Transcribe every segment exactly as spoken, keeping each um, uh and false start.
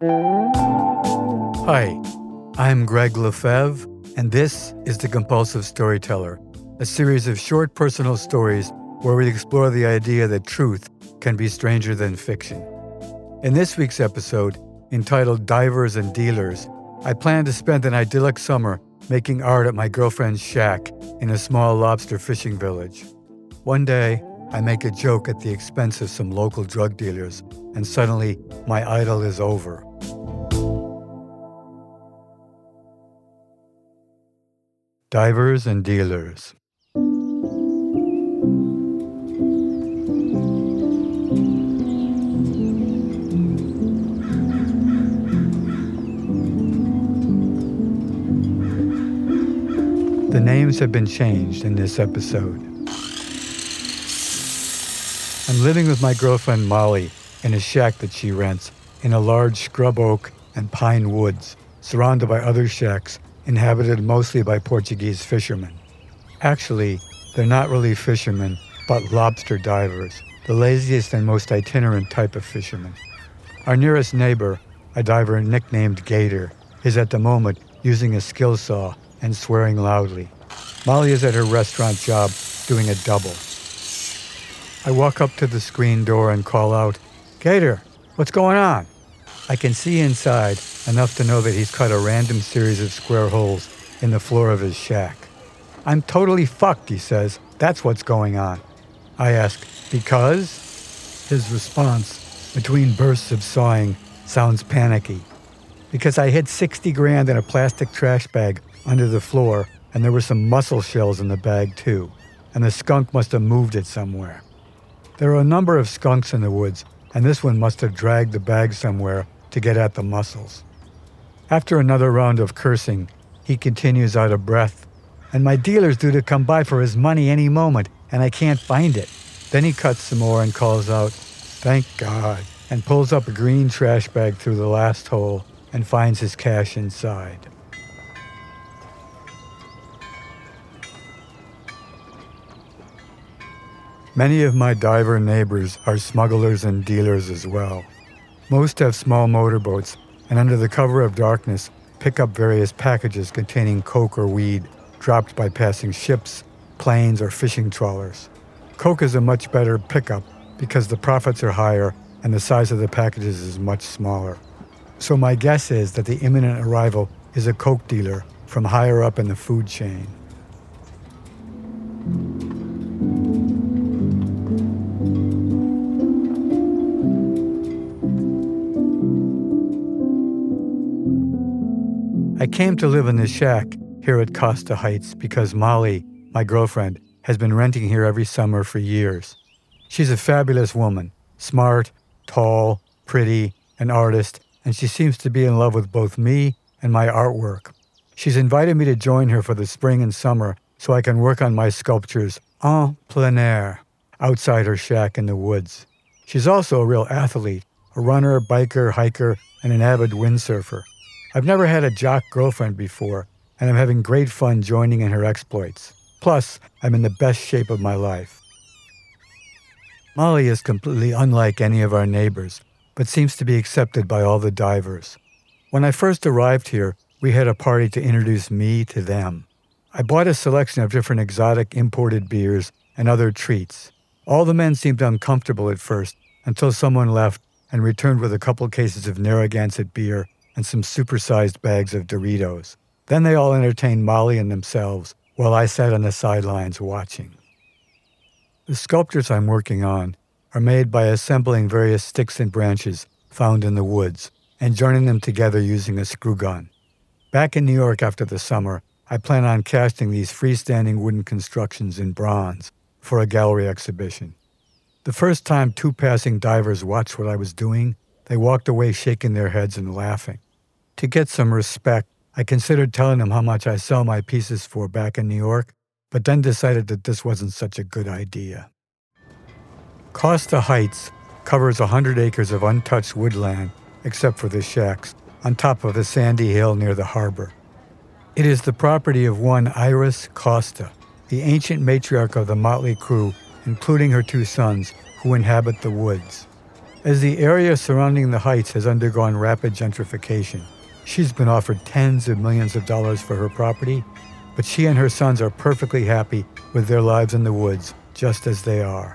Hi, I'm Greg Lefebvre, and this is The Compulsive Storyteller, a series of short personal stories where we explore the idea that truth can be stranger than fiction. In this week's episode, entitled Divers and Dealers, I plan to spend an idyllic summer making art at my girlfriend's shack in a small lobster fishing village. One day, I make a joke at the expense of some local drug dealers, and suddenly my idyll is over. Divers and Dealers. The names have been changed in this episode. I'm living with my girlfriend Molly in a shack that she rents in a large scrub oak and pine woods, surrounded by other shacks inhabited mostly by Portuguese fishermen. Actually, they're not really fishermen, but lobster divers, the laziest and most itinerant type of fishermen. Our nearest neighbor, a diver nicknamed Gator, is at the moment using a skill saw and swearing loudly. Molly is at her restaurant job doing a double. I walk up to the screen door and call out, "Gator, what's going on?" I can see inside enough to know that he's cut a random series of square holes in the floor of his shack. "I'm totally fucked," he says. "That's what's going on." I ask, "Because?" His response, between bursts of sawing, sounds panicky. "Because I hid sixty grand in a plastic trash bag under the floor, and there were some mussel shells in the bag too, and the skunk must have moved it somewhere. There are a number of skunks in the woods, and this one must have dragged the bag somewhere to get at the mussels." After another round of cursing, he continues out of breath, "And my dealer's due to come by for his money any moment, and I can't find it." Then he cuts some more and calls out, "Thank God," and pulls up a green trash bag through the last hole and finds his cash inside. Many of my diver neighbors are smugglers and dealers as well. Most have small motorboats, and under the cover of darkness, pick up various packages containing coke or weed dropped by passing ships, planes, or fishing trawlers. Coke is a much better pickup because the profits are higher and the size of the packages is much smaller. So my guess is that the imminent arrival is a coke dealer from higher up in the food chain. I came to live in the shack here at Costa Heights because Molly, my girlfriend, has been renting here every summer for years. She's a fabulous woman, smart, tall, pretty, an artist, and she seems to be in love with both me and my artwork. She's invited me to join her for the spring and summer so I can work on my sculptures en plein air outside her shack in the woods. She's also a real athlete, a runner, biker, hiker, and an avid windsurfer. I've never had a jock girlfriend before, and I'm having great fun joining in her exploits. Plus, I'm in the best shape of my life. Molly is completely unlike any of our neighbors, but seems to be accepted by all the divers. When I first arrived here, we had a party to introduce me to them. I bought a selection of different exotic imported beers and other treats. All the men seemed uncomfortable at first, until someone left and returned with a couple cases of Narragansett beer and some supersized bags of Doritos. Then they all entertained Molly and themselves, while I sat on the sidelines watching. The sculptures I'm working on are made by assembling various sticks and branches found in the woods and joining them together using a screw gun. Back in New York after the summer, I plan on casting these freestanding wooden constructions in bronze for a gallery exhibition. The first time two passing divers watched what I was doing, they walked away shaking their heads and laughing. To get some respect, I considered telling them how much I sell my pieces for back in New York, but then decided that this wasn't such a good idea. Costa Heights covers one hundred acres of untouched woodland, except for the shacks, on top of a sandy hill near the harbor. It is the property of one Iris Costa, the ancient matriarch of the motley crew, including her two sons, who inhabit the woods. As the area surrounding the Heights has undergone rapid gentrification, she's been offered tens of millions of dollars for her property, but she and her sons are perfectly happy with their lives in the woods, just as they are.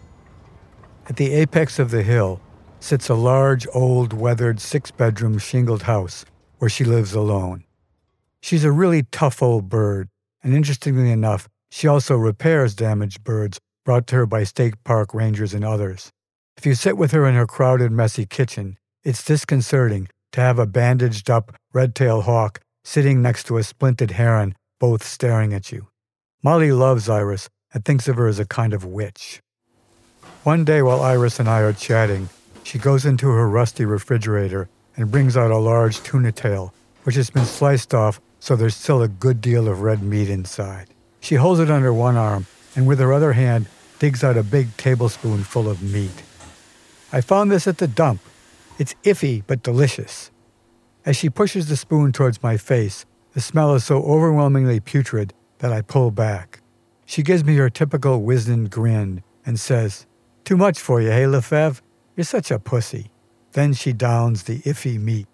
At the apex of the hill sits a large, old, weathered, six-bedroom shingled house where she lives alone. She's a really tough old bird, and interestingly enough, she also repairs damaged birds brought to her by state park rangers and others. If you sit with her in her crowded, messy kitchen, it's disconcerting to have a bandaged-up red-tailed hawk sitting next to a splinted heron, both staring at you. Molly loves Iris and thinks of her as a kind of witch. One day while Iris and I are chatting, she goes into her rusty refrigerator and brings out a large tuna tail, which has been sliced off so there's still a good deal of red meat inside. She holds it under one arm and with her other hand digs out a big tablespoon full of meat. I found this at the dump. It's iffy but delicious. As she pushes the spoon towards my face, the smell is so overwhelmingly putrid that I pull back. She gives me her typical wizened grin and says, "Too much for you, hey, Lefebvre? You're such a pussy." Then she downs the iffy meat.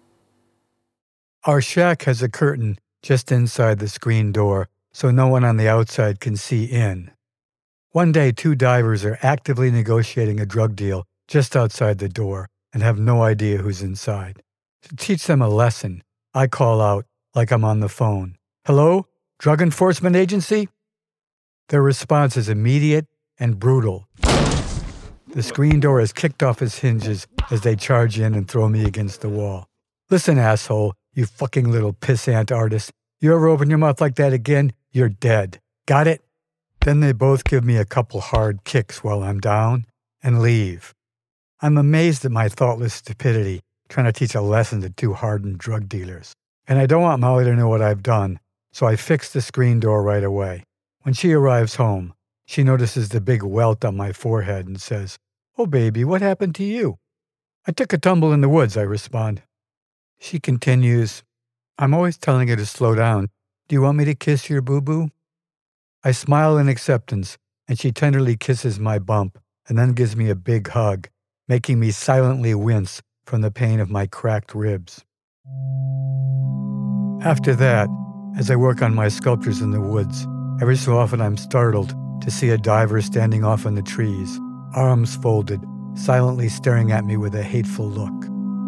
Our shack has a curtain just inside the screen door, so no one on the outside can see in. One day, two divers are actively negotiating a drug deal just outside the door and have no idea who's inside. To teach them a lesson, I call out, like I'm on the phone, "Hello? Drug Enforcement Agency?" Their response is immediate and brutal. The screen door is kicked off its hinges as they charge in and throw me against the wall. "Listen, asshole, you fucking little pissant artist. You ever open your mouth like that again, you're dead. Got it?" Then they both give me a couple hard kicks while I'm down and leave. I'm amazed at my thoughtless stupidity trying to teach a lesson to two hardened drug dealers. And I don't want Molly to know what I've done, so I fix the screen door right away. When she arrives home, she notices the big welt on my forehead and says, "Oh, baby, what happened to you?" "I took a tumble in the woods," I respond. She continues, "I'm always telling you to slow down. Do you want me to kiss your boo-boo?" I smile in acceptance, and she tenderly kisses my bump and then gives me a big hug, making me silently wince from the pain of my cracked ribs. After that, as I work on my sculptures in the woods, every so often I'm startled to see a diver standing off in the trees, arms folded, silently staring at me with a hateful look.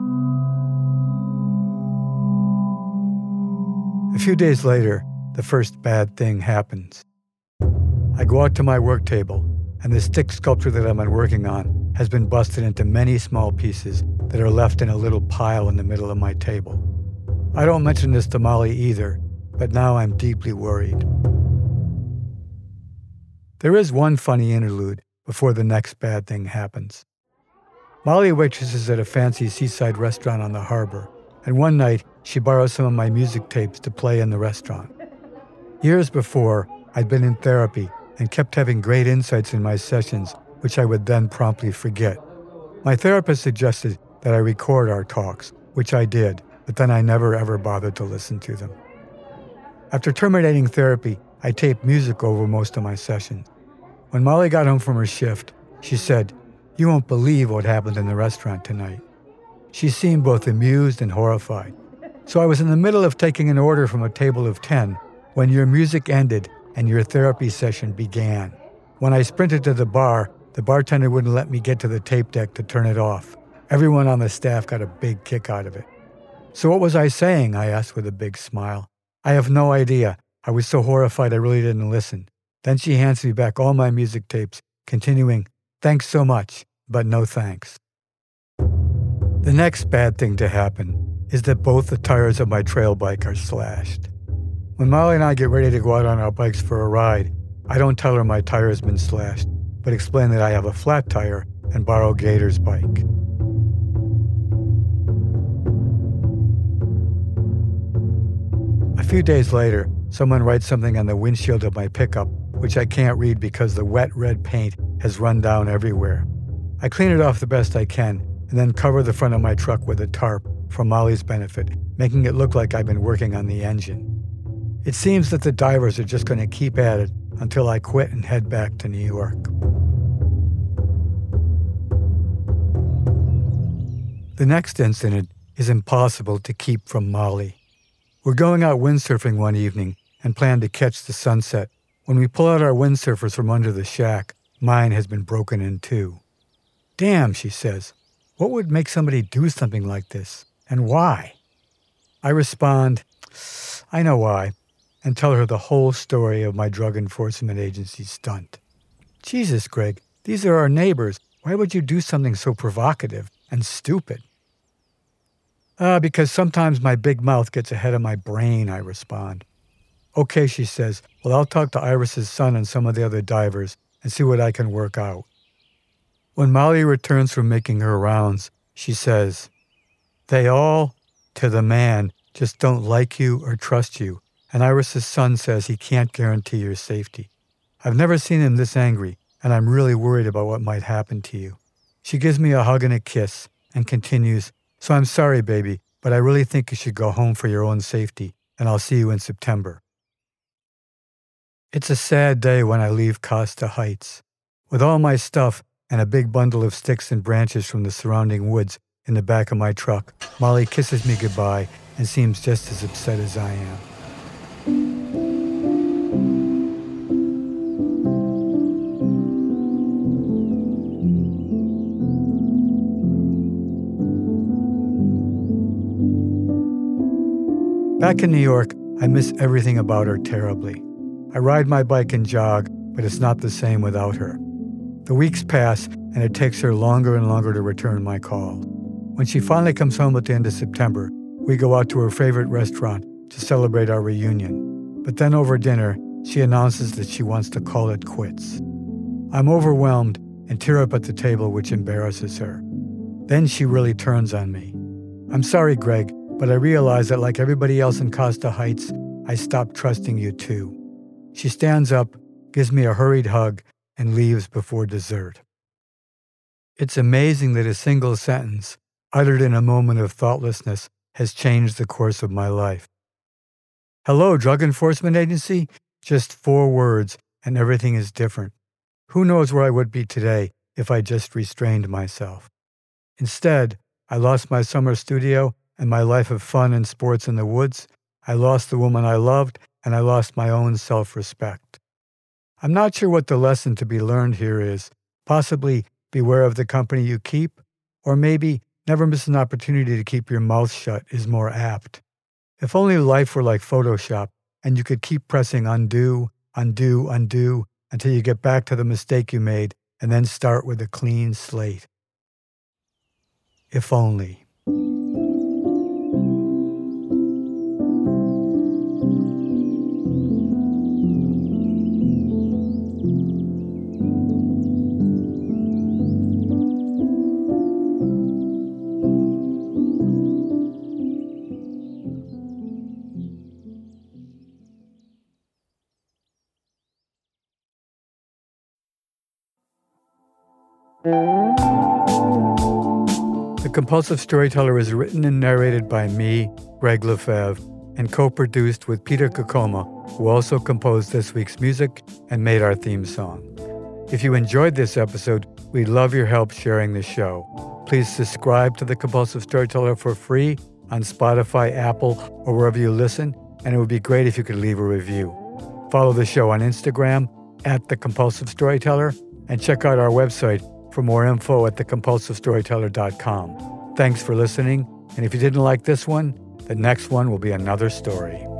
A few days later, the first bad thing happens. I go out to my work table, and the stick sculpture that I've been working on has been busted into many small pieces that are left in a little pile in the middle of my table. I don't mention this to Molly either, but now I'm deeply worried. There is one funny interlude before the next bad thing happens. Molly waitresses at a fancy seaside restaurant on the harbor, and one night she borrows some of my music tapes to play in the restaurant. Years before, I'd been in therapy and kept having great insights in my sessions, which I would then promptly forget. My therapist suggested that I record our talks, which I did, but then I never ever bothered to listen to them. After terminating therapy, I taped music over most of my sessions. When Molly got home from her shift, she said, "You won't believe what happened in the restaurant tonight." She seemed both amused and horrified. "So I was in the middle of taking an order from a table of ten when your music ended and your therapy session began. When I sprinted to the bar, the bartender wouldn't let me get to the tape deck to turn it off. Everyone on the staff got a big kick out of it." "So what was I saying?" I asked with a big smile. "I have no idea. I was so horrified I really didn't listen." Then she hands me back all my music tapes, continuing, "Thanks so much, but no thanks." The next bad thing to happen is that both the tires of my trail bike are slashed. When Molly and I get ready to go out on our bikes for a ride, I don't tell her my tire's been slashed, but explain that I have a flat tire and borrow Gator's bike. A few days later, someone writes something on the windshield of my pickup, which I can't read because the wet red paint has run down everywhere. I clean it off the best I can and then cover the front of my truck with a tarp for Molly's benefit, making it look like I've been working on the engine. It seems that the divers are just going to keep at it until I quit and head back to New York. The next incident is impossible to keep from Molly. We're going out windsurfing one evening and plan to catch the sunset. When we pull out our windsurfers from under the shack, mine has been broken in two. "Damn," she says, "what would make somebody do something like this? And why?" I respond, "I know why," and tell her the whole story of my drug enforcement agency stunt. "Jesus, Greg, these are our neighbors. Why would you do something so provocative and stupid?" Uh, because sometimes my big mouth gets ahead of my brain," I respond. "Okay," she says, "well, I'll talk to Iris's son and some of the other divers and see what I can work out." When Molly returns from making her rounds, she says, "They all, to the man, just don't like you or trust you, and Iris's son says he can't guarantee your safety. I've never seen him this angry, and I'm really worried about what might happen to you." She gives me a hug and a kiss and continues, "So I'm sorry, baby, but I really think you should go home for your own safety, and I'll see you in September." It's a sad day when I leave Costa Heights. With all my stuff and a big bundle of sticks and branches from the surrounding woods in the back of my truck, Molly kisses me goodbye and seems just as upset as I am. Back in New York, I miss everything about her terribly. I ride my bike and jog, but it's not the same without her. The weeks pass, and it takes her longer and longer to return my call. When she finally comes home at the end of September, we go out to her favorite restaurant to celebrate our reunion. But then over dinner, she announces that she wants to call it quits. I'm overwhelmed and tear up at the table, which embarrasses her. Then she really turns on me. "I'm sorry, Greg, but I realize that like everybody else in Costa Heights, I stopped trusting you too." She stands up, gives me a hurried hug, and leaves before dessert. It's amazing that a single sentence, uttered in a moment of thoughtlessness, has changed the course of my life. "Hello, Drug Enforcement Agency?" Just four words, and everything is different. Who knows where I would be today if I just restrained myself. Instead, I lost my summer studio and my life of fun and sports in the woods. I lost the woman I loved, and I lost my own self-respect. I'm not sure what the lesson to be learned here is. Possibly beware of the company you keep, or maybe never miss an opportunity to keep your mouth shut is more apt. If only life were like Photoshop, and you could keep pressing undo, undo, undo, until you get back to the mistake you made, and then start with a clean slate. If only. The Compulsive Storyteller is written and narrated by me, Greg Lefebvre, and co-produced with Peter Kokoma, who also composed this week's music and made our theme song. If you enjoyed this episode, we'd love your help sharing the show. Please subscribe to The Compulsive Storyteller for free on Spotify, Apple, or wherever you listen, and it would be great if you could leave a review. Follow the show on Instagram at The Compulsive Storyteller, and check out our website for more info at the compulsive storyteller dot com. Thanks for listening, and if you didn't like this one, the next one will be another story.